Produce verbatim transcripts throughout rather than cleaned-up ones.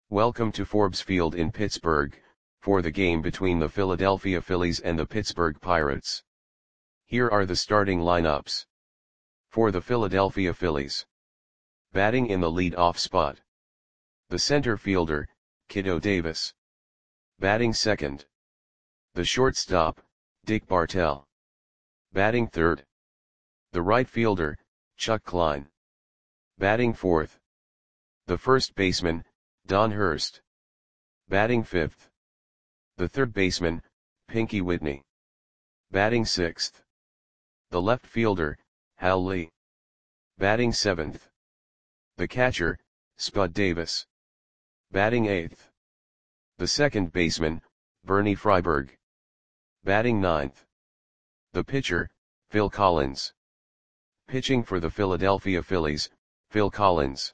Welcome to Forbes Field in Pittsburgh, for the game between the Philadelphia Phillies and the Pittsburgh Pirates. Here are the starting lineups. For the Philadelphia Phillies. Batting in the lead-off spot. The center fielder, Kiddo Davis. Batting second. The shortstop, Dick Bartell. Batting third. The right fielder, Chuck Klein. Batting fourth. The first baseman, Don Hurst. Batting fifth. The third baseman, Pinky Whitney. Batting sixth. The left fielder, Hal Lee. Batting seventh. The catcher, Spud Davis. Batting eighth. The second baseman, Bernie Freiberg. Batting ninth. The pitcher, Phil Collins. Pitching for the Philadelphia Phillies, Phil Collins.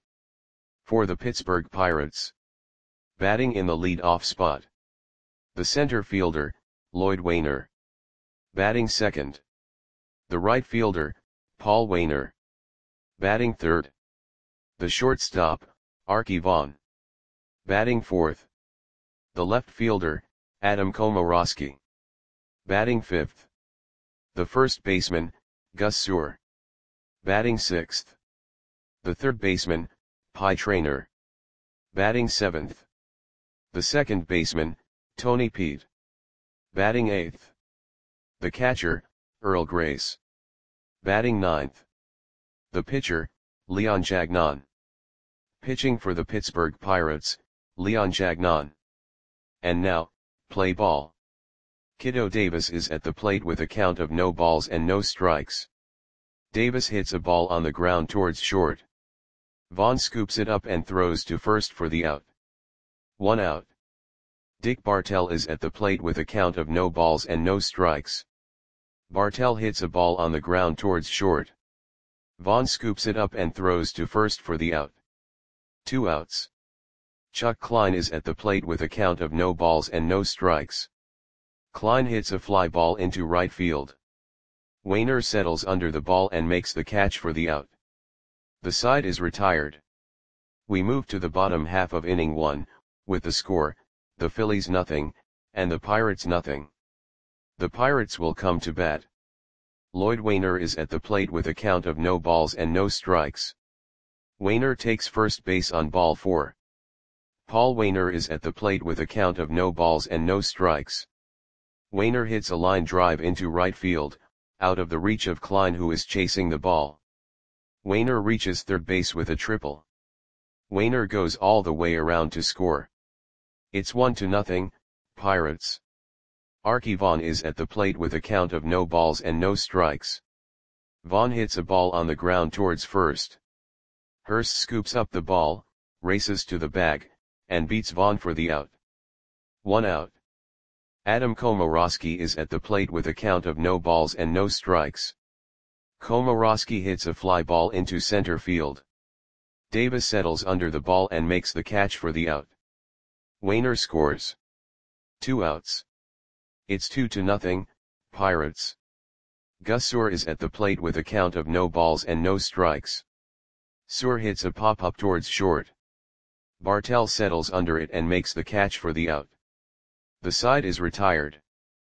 For the Pittsburgh Pirates. Batting in the lead-off spot. The center fielder, Lloyd Wainer. Batting second. The right fielder, Paul Wainer. Batting third. The shortstop, Arky Vaughan. Batting fourth. The left fielder, Adam Komoroski. Batting fifth. The first baseman, Gus Suhr. Batting sixth. The third baseman, Pie Traynor. Batting seventh. The second baseman, Tony Peete. Batting eighth. The catcher, Earl Grace. Batting ninth. The pitcher, Leon Jagnon. Pitching for the Pittsburgh Pirates, Leon Jagnon. And now, play ball. Kiddo Davis is at the plate with a count of no balls and no strikes. Davis hits a ball on the ground towards short. Vaughn scoops it up and throws to first for the out. One out. Dick Bartell is at the plate with a count of no balls and no strikes. Bartell hits a ball on the ground towards short. Vaughn scoops it up and throws to first for the out. Two outs. Chuck Klein is at the plate with a count of no balls and no strikes. Klein hits a fly ball into right field. Wainer settles under the ball and makes the catch for the out. The side is retired. We move to the bottom half of inning one, with the score, the Phillies nothing, and the Pirates nothing. The Pirates will come to bat. Lloyd Wainer is at the plate with a count of no balls and no strikes. Wainer takes first base on ball four. Paul Wainer is at the plate with a count of no balls and no strikes. Wainer hits a line drive into right field, out of the reach of Klein, who is chasing the ball. Wainer reaches third base with a triple. Wainer goes all the way around to score. It's one to nothing, Pirates. Arky Vaughan is at the plate with a count of no balls and no strikes. Vaughan hits a ball on the ground towards first. Hurst scoops up the ball, races to the bag, and beats Vaughan for the out. One out. Adam Komoroski is at the plate with a count of no balls and no strikes. Komoroski hits a fly ball into center field. Davis settles under the ball and makes the catch for the out. Wainer scores. Two outs. It's two to nothing, Pirates. Gus Suhr is at the plate with a count of no balls and no strikes. Suhr hits a pop-up towards short. Bartell settles under it and makes the catch for the out. The side is retired.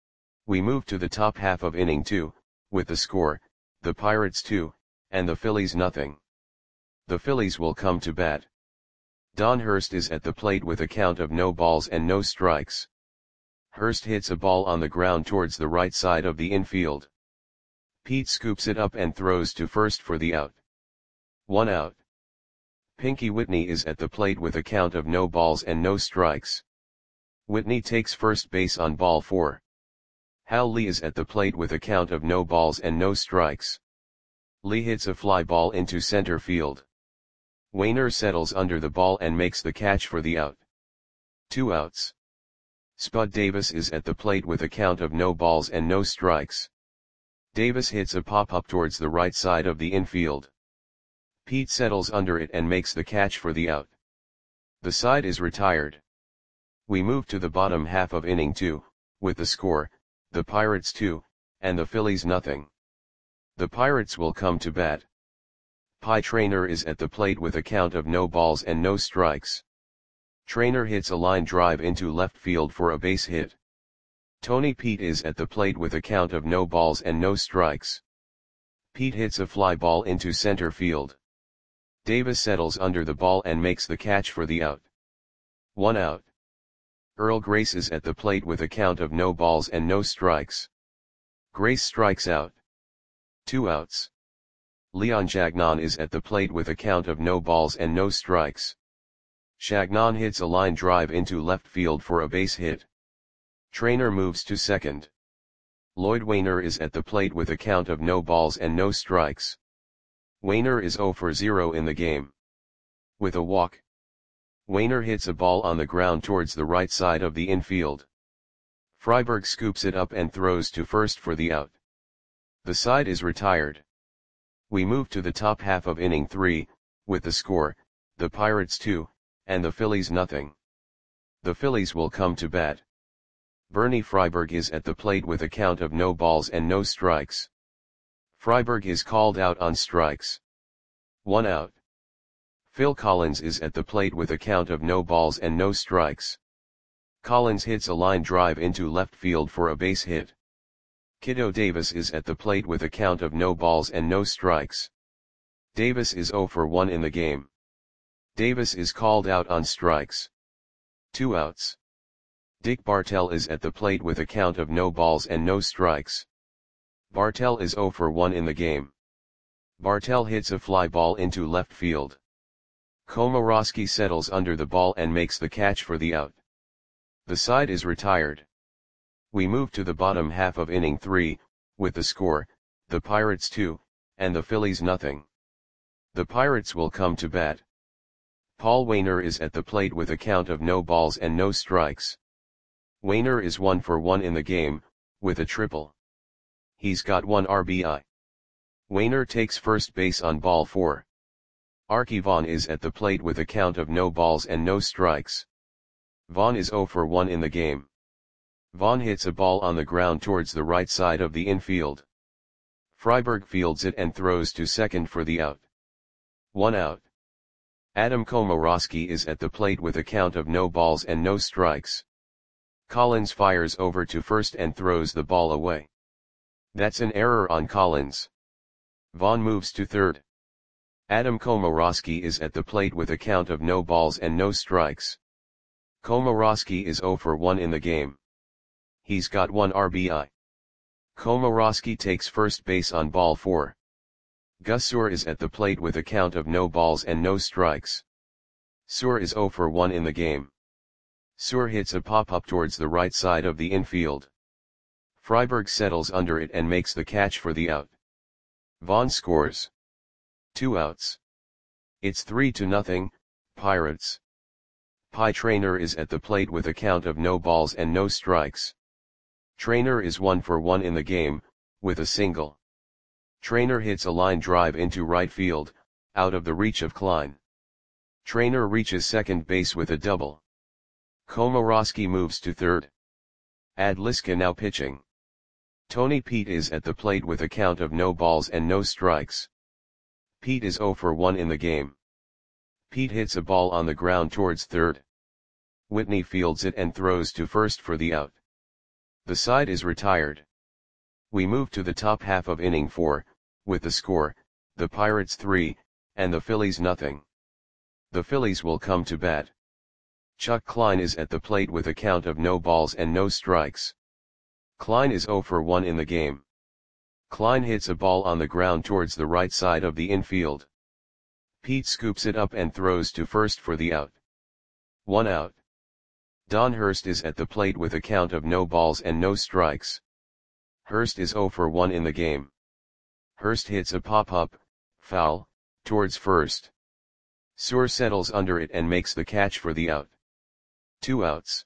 We move to the top half of inning two, with the score, the Pirates two, and the Phillies nothing. The Phillies will come to bat. Don Hurst is at the plate with a count of no balls and no strikes. Hurst hits a ball on the ground towards the right side of the infield. Peete scoops it up and throws to first for the out. One out. Pinky Whitney is at the plate with a count of no balls and no strikes. Whitney takes first base on ball four. Hal Lee is at the plate with a count of no balls and no strikes. Lee hits a fly ball into center field. Wainer settles under the ball and makes the catch for the out. Two outs. Spud Davis is at the plate with a count of no balls and no strikes. Davis hits a pop-up towards the right side of the infield. Peete settles under it and makes the catch for the out. The side is retired. We move to the bottom half of inning two, with the score, the Pirates two, and the Phillies nothing. The Pirates will come to bat. Pie Traynor is at the plate with a count of no balls and no strikes. Trainer hits a line drive into left field for a base hit. Tony Pete is at the plate with a count of no balls and no strikes. Pete hits a fly ball into center field. Davis settles under the ball and makes the catch for the out. One out. Earl Grace is at the plate with a count of no balls and no strikes. Grace strikes out. Two outs. Leon Chagnon is at the plate with a count of no balls and no strikes. Chagnon hits a line drive into left field for a base hit. Trainer moves to second. Lloyd Wainer is at the plate with a count of no balls and no strikes. Wainer is zero for zero in the game. With a walk, Wainer hits a ball on the ground towards the right side of the infield. Freiberg scoops it up and throws to first for the out. The side is retired. We move to the top half of inning three, with the score, the Pirates two, and the Phillies nothing. The Phillies will come to bat. Bernie Freiberg is at the plate with a count of no balls and no strikes. Freiberg is called out on strikes. One out. Phil Collins is at the plate with a count of no balls and no strikes. Collins hits a line drive into left field for a base hit. Kiddo Davis is at the plate with a count of no balls and no strikes. Davis is zero for one in the game. Davis is called out on strikes. Two outs. Dick Bartell is at the plate with a count of no balls and no strikes. Bartell is zero for one in the game. Bartell hits a fly ball into left field. Komorowski settles under the ball and makes the catch for the out. The side is retired. We move to the bottom half of inning three, with the score, the Pirates two, and the Phillies nothing. The Pirates will come to bat. Paul Wainer is at the plate with a count of no balls and no strikes. Wainer is one for one in the game, with a triple. He's got one R B I. Wainer takes first base on ball four. Archie Vaughn is at the plate with a count of no balls and no strikes. Vaughn is zero for one in the game. Vaughn hits a ball on the ground towards the right side of the infield. Freiberg fields it and throws to second for the out. One out. Adam Komorowski is at the plate with a count of no balls and no strikes. Collins fires over to first and throws the ball away. That's an error on Collins. Vaughn moves to third. Adam Komorowski is at the plate with a count of no balls and no strikes. Komorowski is zero for one in the game. He's got one R B I. Komorowski takes first base on ball four. Gus Suhr is at the plate with a count of no balls and no strikes. Suhr is zero for one in the game. Suhr hits a pop-up towards the right side of the infield. Freiberg settles under it and makes the catch for the out. Vaughn scores. Two outs. It's three to nothing, Pirates. Pie Trainer is at the plate with a count of no balls and no strikes. Trainer is one for one in the game, with a single. Trainer hits a line drive into right field, out of the reach of Klein. Trainer reaches second base with a double. Komorowski moves to third. Ad Liska now pitching. Tony Pete is at the plate with a count of no balls and no strikes. Pete is zero for one in the game. Pete hits a ball on the ground towards third. Whitney fields it and throws to first for the out. The side is retired. We move to the top half of inning four, with the score, the Pirates three, and the Phillies nothing. The Phillies will come to bat. Chuck Klein is at the plate with a count of no balls and no strikes. Klein is zero for one in the game. Klein hits a ball on the ground towards the right side of the infield. Pete scoops it up and throws to first for the out. One out. Don Hurst is at the plate with a count of no balls and no strikes. Hurst is zero for one in the game. Hurst hits a pop-up, foul, towards first. Suhr settles under it and makes the catch for the out. Two outs.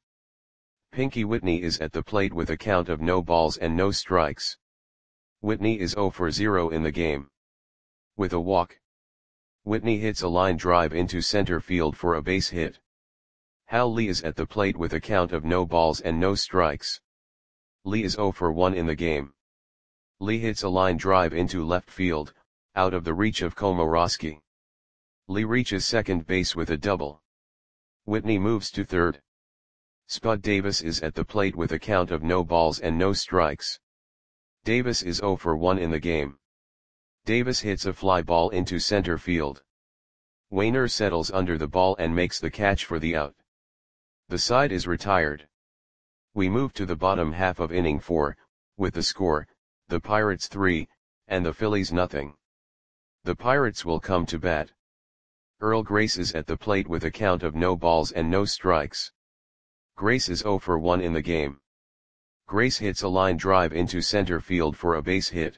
Pinky Whitney is at the plate with a count of no balls and no strikes. Whitney is zero for zero in the game. With a walk, Whitney hits a line drive into center field for a base hit. Hal Lee is at the plate with a count of no balls and no strikes. Lee is zero for one in the game. Lee hits a line drive into left field, out of the reach of Komorowski. Lee reaches second base with a double. Whitney moves to third. Spud Davis is at the plate with a count of no balls and no strikes. Davis is zero for one in the game. Davis hits a fly ball into center field. Wainer settles under the ball and makes the catch for the out. The side is retired. We move to the bottom half of inning four, with the score, the Pirates three, and the Phillies nothing. The Pirates will come to bat. Earl Grace is at the plate with a count of no balls and no strikes. Grace is zero for one in the game. Grace hits a line drive into center field for a base hit.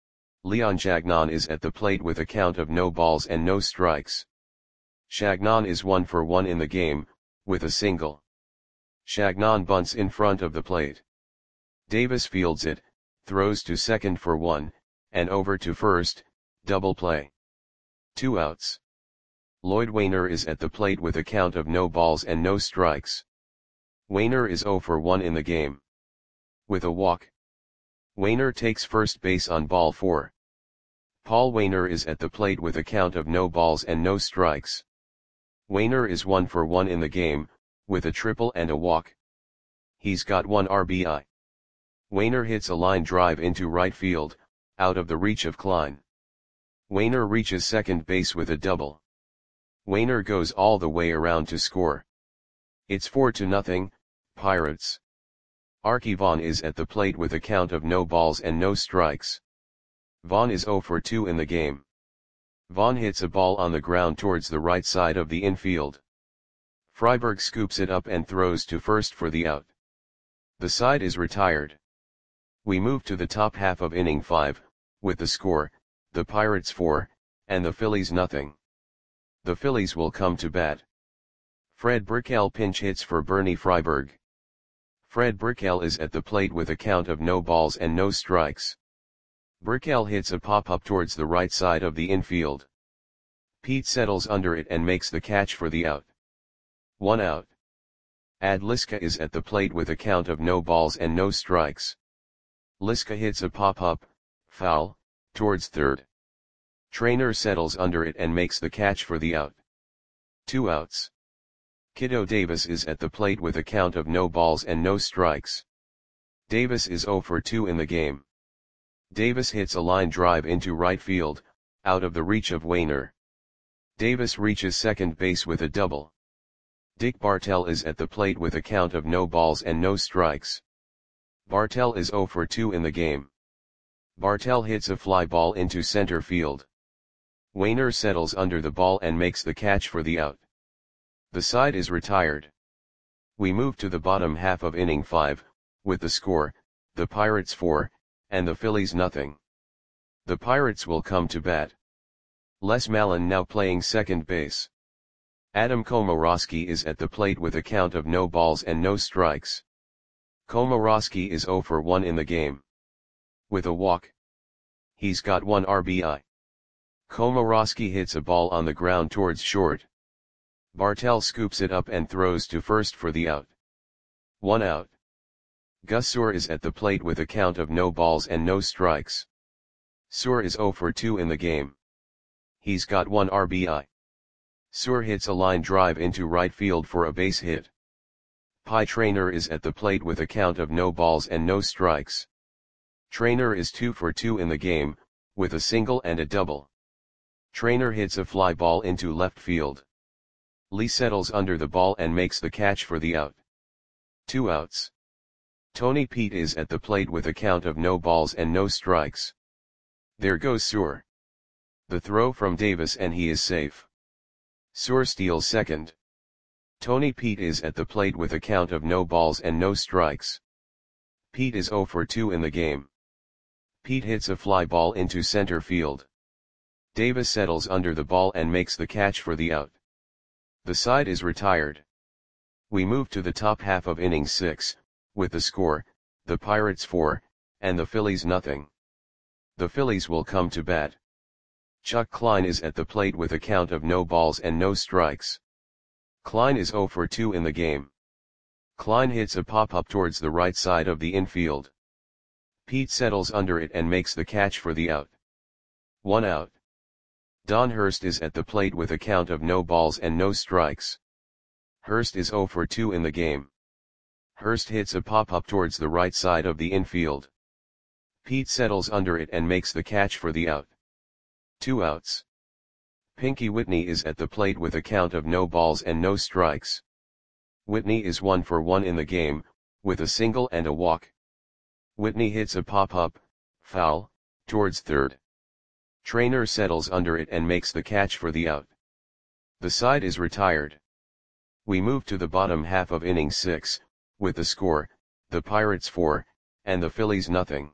Leon Chagnon is at the plate with a count of no balls and no strikes. Chagnon is one for one in the game, with a single. Chagnon bunts in front of the plate. Davis fields it, throws to second for one, and over to first, double play. Two outs. Lloyd Wainer is at the plate with a count of no balls and no strikes. Wainer is zero for one in the game. With a walk. Wainer takes first base on ball four. Paul Wainer is at the plate with a count of no balls and no strikes. Wainer is one for one in the game, with a triple and a walk. He's got one R B I. Wainer hits a line drive into right field, out of the reach of Klein. Wainer reaches second base with a double. Wainer goes all the way around to score. It's four to nothing, Pirates. Arky Vaughan is at the plate with a count of no balls and no strikes. Vaughan is zero for two in the game. Vaughan hits a ball on the ground towards the right side of the infield. Freiberg scoops it up and throws to first for the out. The side is retired. We move to the top half of inning five, with the score, the Pirates four, and the Phillies nothing. The Phillies will come to bat. Fred Brickell pinch hits for Bernie Freiberg. Fred Brickell is at the plate with a count of no balls and no strikes. Brickell hits a pop-up towards the right side of the infield. Pete settles under it and makes the catch for the out. One out. Ad Liska is at the plate with a count of no balls and no strikes. Liska hits a pop-up, foul, towards third. Trainer settles under it and makes the catch for the out. Two outs. Kiddo Davis is at the plate with a count of no balls and no strikes. Davis is zero for two in the game. Davis hits a line drive into right field, out of the reach of Wainer. Davis reaches second base with a double. Dick Bartell is at the plate with a count of no balls and no strikes. Bartell is zero for two in the game. Bartell hits a fly ball into center field. Wainer settles under the ball and makes the catch for the out. The side is retired. We move to the bottom half of inning five, with the score, the Pirates four, and the Phillies nothing. The Pirates will come to bat. Les Mallon now playing second base. Adam Komorowski is at the plate with a count of no balls and no strikes. Komorowski is zero for one in the game. With a walk. He's got one R B I. Komorowski hits a ball on the ground towards short. Bartell scoops it up and throws to first for the out. One out. Gus Suhr is at the plate with a count of no balls and no strikes. Suhr is zero for two in the game. He's got one R B I. Suhr hits a line drive into right field for a base hit. Pie Traynor is at the plate with a count of no balls and no strikes. Traynor is two for two in the game, with a single and a double. Traynor hits a fly ball into left field. Lee settles under the ball and makes the catch for the out. Two outs. Tony Pete is at the plate with a count of no balls and no strikes. There goes Suhr. The throw from Davis and he is safe. Suhr steals second. Tony Pete is at the plate with a count of no balls and no strikes. Pete is zero for two in the game. Pete hits a fly ball into center field. Davis settles under the ball and makes the catch for the out. The side is retired. We move to the top half of inning six, with the score, the Pirates four, and the Phillies nothing. The Phillies will come to bat. Chuck Klein is at the plate with a count of no balls and no strikes. Klein is zero for two in the game. Klein hits a pop-up towards the right side of the infield. Pete settles under it and makes the catch for the out. One out. Don Hurst is at the plate with a count of no balls and no strikes. Hurst is zero for two in the game. Hurst hits a pop-up towards the right side of the infield. Pete settles under it and makes the catch for the out. Two outs. Pinky Whitney is at the plate with a count of no balls and no strikes. Whitney is one for one in the game, with a single and a walk. Whitney hits a pop-up, foul, towards third. Trainer settles under it and makes the catch for the out. The side is retired. We move to the bottom half of inning six, with the score, the Pirates four, and the Phillies nothing.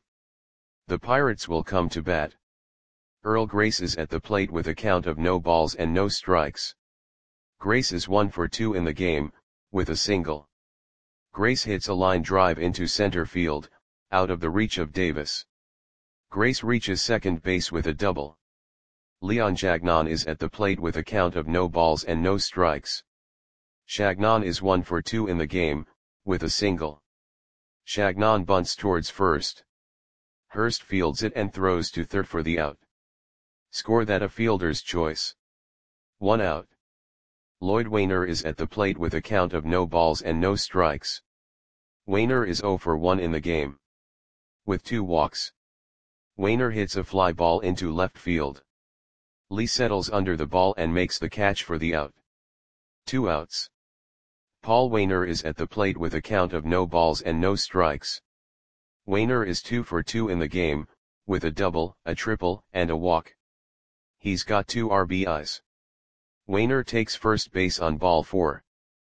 The Pirates will come to bat. Earl Grace is at the plate with a count of no balls and no strikes. Grace is one for two in the game, with a single. Grace hits a line drive into center field, out of the reach of Davis. Grace reaches second base with a double. Leon Chagnon is at the plate with a count of no balls and no strikes. Chagnon is one for two in the game, with a single. Chagnon bunts towards first. Hurst fields it and throws to third for the out. Score that a fielder's choice. One out. Lloyd Wainer is at the plate with a count of no balls and no strikes. Wainer is zero for one in the game. With two walks. Wainer hits a fly ball into left field. Lee settles under the ball and makes the catch for the out. Two outs. Paul Wainer is at the plate with a count of no balls and no strikes. Wainer is two for two in the game, with a double, a triple, and a walk. He's got two R B Is. Wainer takes first base on ball four.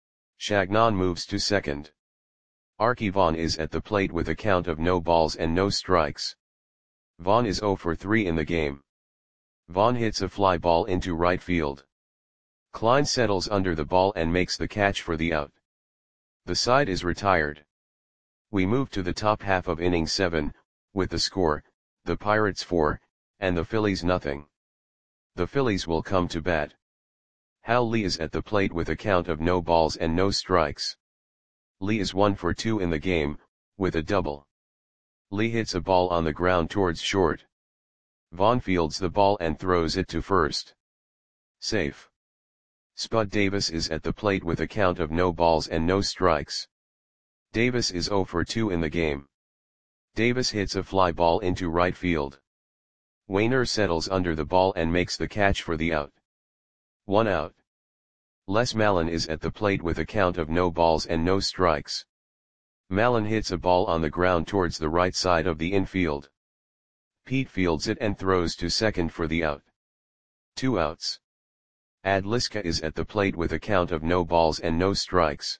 Chagnon moves to second. Archie Vaughn is at the plate with a count of no balls and no strikes. Vaughn is zero for three in the game. Vaughn hits a fly ball into right field. Klein settles under the ball and makes the catch for the out. The side is retired. We move to the top half of inning seven, with the score, the Pirates four, and the Phillies nothing. The Phillies will come to bat. Hal Lee is at the plate with a count of no balls and no strikes. Lee is one for two in the game, with a double. Lee hits a ball on the ground towards short. Vaughn fields the ball and throws it to first. Safe. Spud Davis is at the plate with a count of no balls and no strikes. Davis is zero for two in the game. Davis hits a fly ball into right field. Wainer settles under the ball and makes the catch for the out. One out. Les Mallon is at the plate with a count of no balls and no strikes. Mallon hits a ball on the ground towards the right side of the infield. Pete fields it and throws to second for the out. Two outs. Ad Liska is at the plate with a count of no balls and no strikes.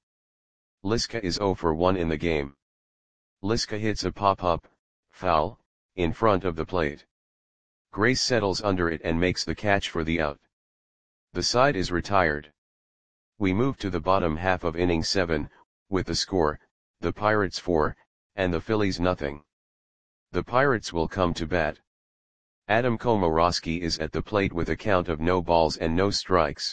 Liska is zero for one in the game. Liska hits a pop-up, foul, in front of the plate. Grace settles under it and makes the catch for the out. The side is retired. We move to the bottom half of inning seven, with the score, the Pirates four, and the Phillies nothing. The Pirates will come to bat. Adam Komorowski is at the plate with a count of no balls and no strikes.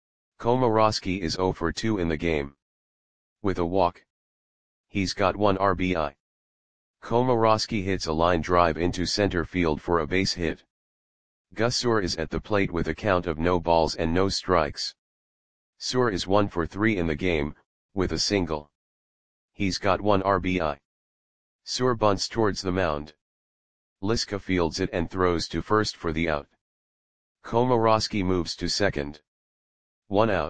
Komorowski is zero for two in the game. With a walk. He's got one R B I. Komorowski hits a line drive into center field for a base hit. Gus Suhr is at the plate with a count of no balls and no strikes. Suhr is one for three in the game, with a single. He's got one R B I. Suhr bunts towards the mound. Liska fields it and throws to first for the out. Komorowski moves to second. One out.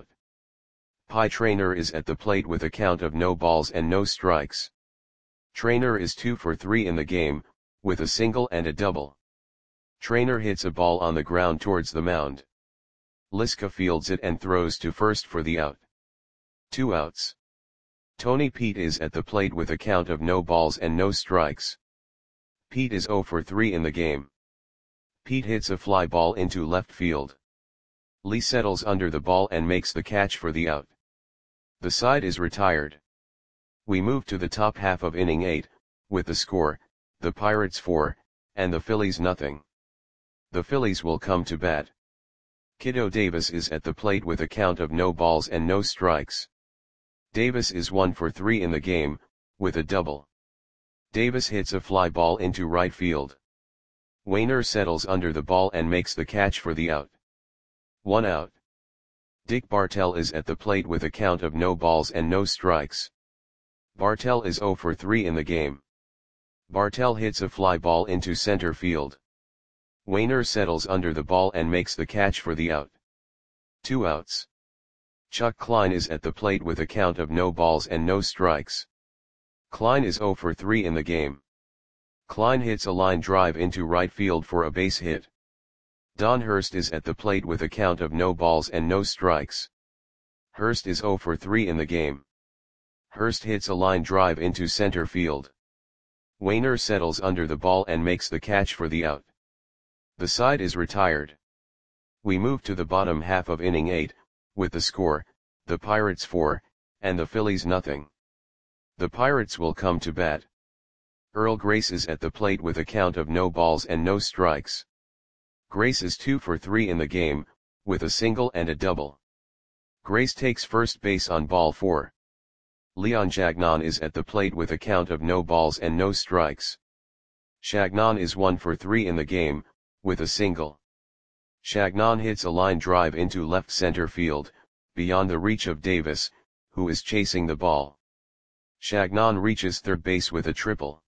Pie Traynor is at the plate with a count of no balls and no strikes. Traynor is two for three in the game, with a single and a double. Traynor hits a ball on the ground towards the mound. Liska fields it and throws to first for the out. Two outs. Tony Pete is at the plate with a count of no balls and no strikes. Pete is zero for three in the game. Pete hits a fly ball into left field. Lee settles under the ball and makes the catch for the out. The side is retired. We move to the top half of inning eight, with the score, the Pirates four, and the Phillies nothing. The Phillies will come to bat. Kiddo Davis is at the plate with a count of no balls and no strikes. Davis is one for three in the game, with a double. Davis hits a fly ball into right field. Wainer settles under the ball and makes the catch for the out. One out. Dick Bartell is at the plate with a count of no balls and no strikes. Bartell is zero for three in the game. Bartell hits a fly ball into center field. Wainer settles under the ball and makes the catch for the out. Two outs. Chuck Klein is at the plate with a count of no balls and no strikes. Klein is zero for three in the game. Klein hits a line drive into right field for a base hit. Don Hurst is at the plate with a count of no balls and no strikes. Hurst is zero for three in the game. Hurst hits a line drive into center field. Wainer settles under the ball and makes the catch for the out. The side is retired. We move to the bottom half of inning eight, with the score, the Pirates four, and the Phillies nothing. The Pirates will come to bat. Earl Grace is at the plate with a count of no balls and no strikes. Grace is two for three in the game, with a single and a double. Grace takes first base on ball four. Leon Chagnon is at the plate with a count of no balls and no strikes. Chagnon is one for three in the game, with a single. Chagnon hits a line drive into left center field, beyond the reach of Davis, who is chasing the ball. Chagnon reaches third base with a triple.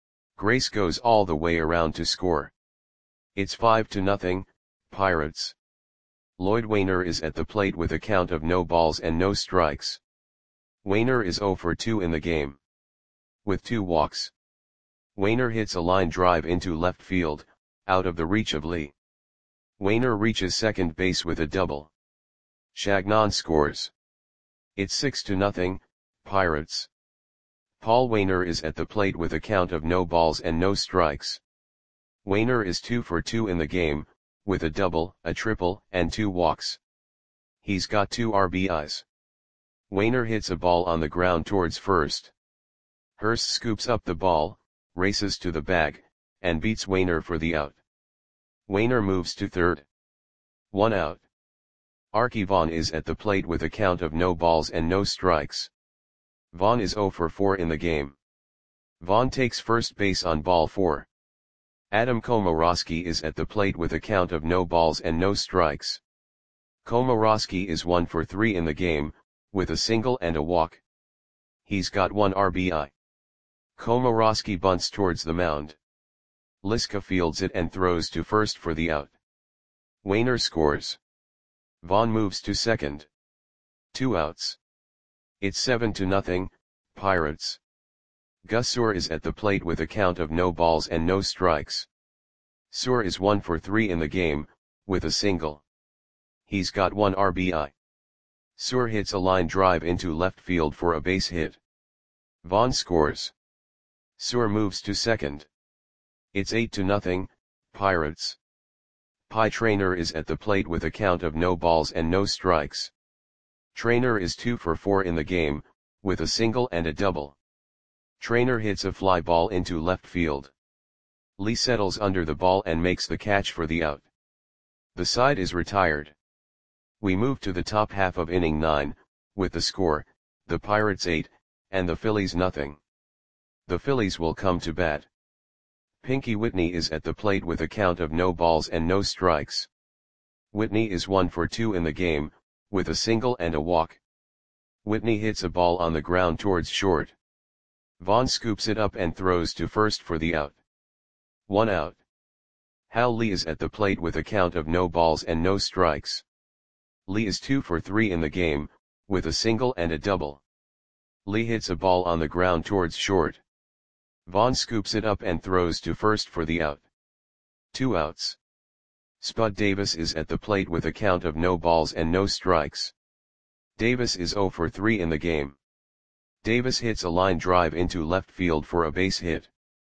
Grace goes all the way around to score. It's five to nothing, Pirates. Lloyd Wainer is at the plate with a count of no balls and no strikes. Wainer is zero for two in the game. With two walks. Wainer hits a line drive into left field, out of the reach of Lee. Wainer reaches second base with a double. Chagnon scores. It's six to nothing, Pirates. Paul Wainer is at the plate with a count of no balls and no strikes. Wainer is two for two in the game, with a double, a triple, and two walks. He's got two R B Is. Wainer hits a ball on the ground towards first. Hurst scoops up the ball, races to the bag, and beats Wainer for the out. Wainer moves to third. One out. Archie Vaughn is at the plate with a count of no balls and no strikes. Vaughn is zero for four in the game. Vaughn takes first base on ball four. Adam Komorowski is at the plate with a count of no balls and no strikes. Komorowski is one for three in the game, with a single and a walk. He's got one R B I. Komorowski bunts towards the mound. Liska fields it and throws to first for the out. Wainer scores. Vaughn moves to second. Two outs. It's seven to nothing, Pirates. Gus Suhr is at the plate with a count of no balls and no strikes. Suhr is one for three in the game, with a single. He's got one R B I. Suhr hits a line drive into left field for a base hit. Vaughn scores. Suhr moves to second. It's eight to nothing, Pirates. Pie Traynor is at the plate with a count of no balls and no strikes. Traynor is two for four in the game, with a single and a double. Traynor hits a fly ball into left field. Lee settles under the ball and makes the catch for the out. The side is retired. We move to the top half of inning nine, with the score, the Pirates eight, and the Phillies nothing. The Phillies will come to bat. Pinky Whitney is at the plate with a count of no balls and no strikes. Whitney is one for two in the game, with a single and a walk. Whitney hits a ball on the ground towards short. Vaughn scoops it up and throws to first for the out. One out. Hal Lee is at the plate with a count of no balls and no strikes. Lee is two for three in the game, with a single and a double. Lee hits a ball on the ground towards short. Vaughn scoops it up and throws to first for the out. Two outs. Spud Davis is at the plate with a count of no balls and no strikes. Davis is zero for three in the game. Davis hits a line drive into left field for a base hit.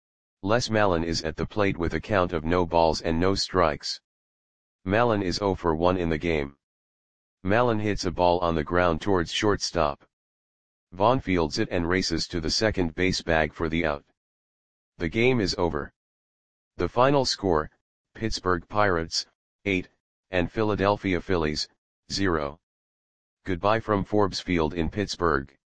Les Mallon is at the plate with a count of no balls and no strikes. Mallon is zero for one in the game. Mallon hits a ball on the ground towards shortstop. Vaughn fields it and races to the second base bag for the out. The game is over. The final score, Pittsburgh Pirates, eight, and Philadelphia Phillies, zero. Goodbye from Forbes Field in Pittsburgh.